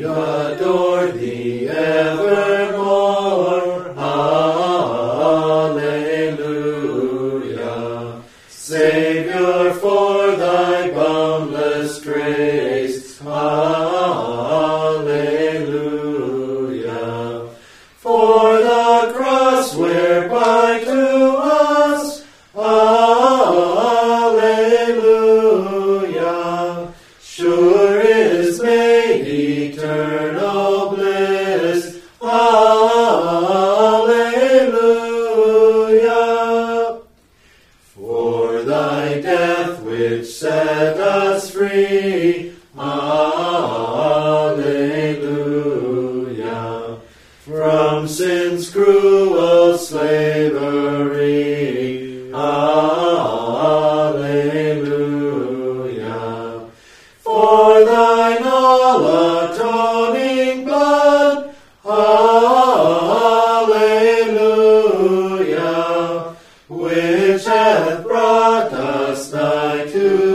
adore thee evermore. Alleluia. Savior, for thy boundless grace. Alleluia. For the cross whereby to us. Alleluia. Sure is made eternal bliss. Alleluia. For thy death which set us free. Alleluia. From sin's cruel slavery. Alleluia. For thine all-atoning blood. Alleluia. Which hath brought us nigh to